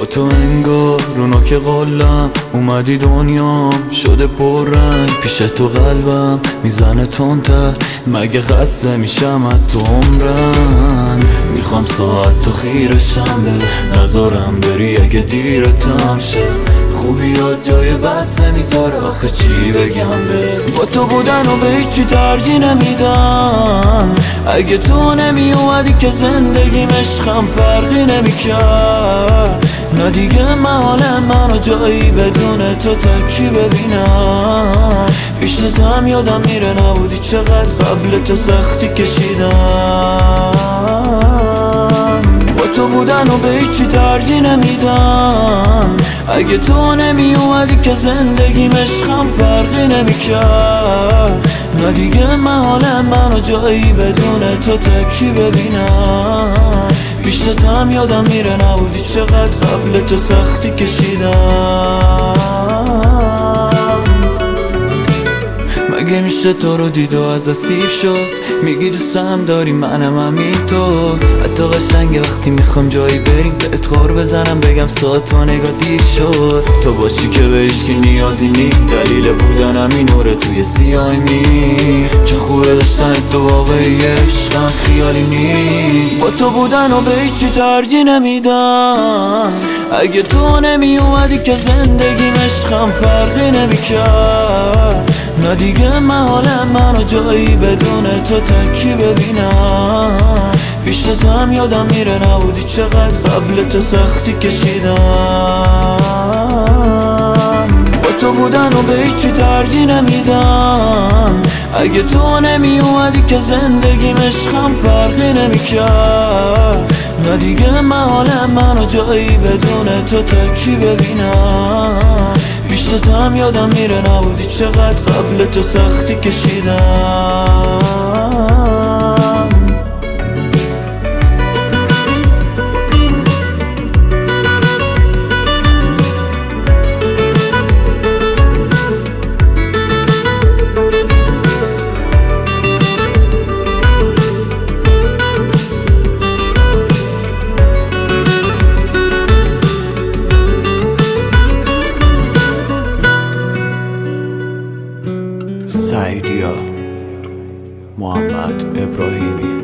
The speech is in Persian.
تو انگار اونا که قلم اومدی دنیام شده پررنگ، پیش تو قلبم میزنه تندتر، مگه خسته میشم از تو عمرم. میخوام ساعت تو خیرشم به نظرم بری اگه دیرتم شد، خوبیات جای بس نمیذاره آخه چی بگم به با تو بودن و به هیچی ترجیح نمیدم. اگه تو نمی اومدی که زندگیم عشقم فرقی نمیکرد، نه دیگه محال منو جایی بدون تو تکی ببینم. پیشتم یادم میره نبودی چقدر قبل تو سختی کشیدم. با تو بودن و به هیچی ترجیح نمیدم. اگه تو نمی اومدی که زندگیم عشقم فرقی نمیکرد، نه دیگه محال منو جایی بدون تو تکی ببینم. پیشتم یادم میره نبودی چقدر قبل تو سختی کشیدم. مگه میشه تو رو دید و از اسیر شد، میگی دوستم داری منم همینطور. حتی قشنگه وقتی میخوام جایی بریم بهت غار بزنم بگم ساعت و نگاه دیر شد. تو باشی که به هیچکی نیازی نی، دلیل بودنم این نوره توی سیاهی نی. چه خوبه داشتن تو واقعی عشقم خیالی نی. با تو بودن و به هیچی ترجیح نمیدم. اگه تو نمی اومدی که زندگیم عشقم فرقی نمیکرد، نه دیگه محال منو جایی بدون تو تکی ببینم. پیشتم یادم میره نبودی چقدر قبل تو سختی کشیدم. با تو بودن و به هیچی ترجیح نمیدم. اگه تو نمی اومدی که زندگیم عشقم فرقی نمیکرد، نه دیگه محال منو جایی بدون تو تکی ببینم. پیشتم یادم میره نبودی چقدر قبل تو سختی کشیدم. سعیدیا محمد ابراهیمی